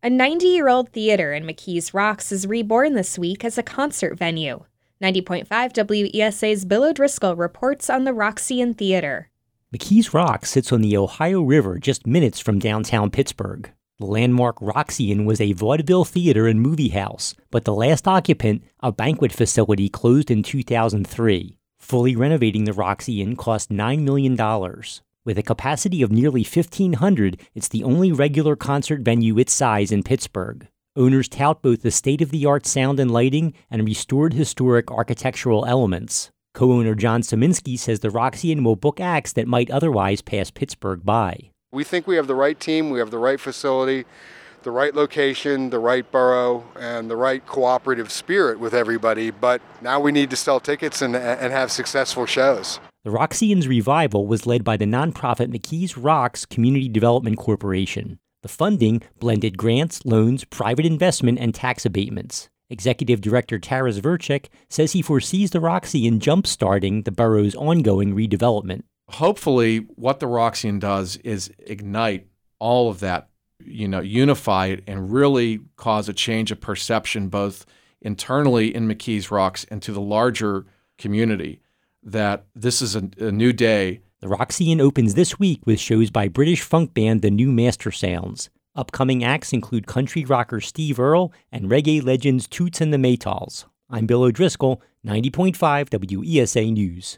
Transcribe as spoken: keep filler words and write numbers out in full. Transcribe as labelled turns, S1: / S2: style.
S1: A ninety-year-old theater in McKees Rocks is reborn this week as a concert venue. ninety point five W E S A's Bill O'Driscoll reports on the Roxy Theater.
S2: McKees Rocks sits on the Ohio River just minutes from downtown Pittsburgh. The landmark Roxy was a vaudeville theater and movie house, but the last occupant, a banquet facility, closed in two thousand three. Fully renovating the Roxy cost nine million dollars. With a capacity of nearly fifteen hundred, it's the only regular concert venue its size in Pittsburgh. Owners tout both the state-of-the-art sound and lighting and restored historic architectural elements. Co-owner John Saminsky says the Roxy will book acts that might otherwise pass Pittsburgh by.
S3: We think we have the right team, we have the right facility, the right location, the right borough, and the right cooperative spirit with everybody, but now we need to sell tickets and, and have successful shows.
S2: The Roxy's revival was led by the nonprofit McKees Rocks Community Development Corporation. The funding blended grants, loans, private investment, and tax abatements. Executive Director Taras Verchik says he foresees the Roxy in jump-starting the borough's ongoing redevelopment.
S4: Hopefully, what the Roxy does is ignite all of that, you know, unify it and really cause a change of perception both internally in McKees Rocks and to the larger community that this is a, a new day.
S2: The Roxy opens this week with shows by British funk band The New Master Sounds. Upcoming acts include country rocker Steve Earle and reggae legends Toots and the Maytals. I'm Bill O'Driscoll, ninety point five W E S A News.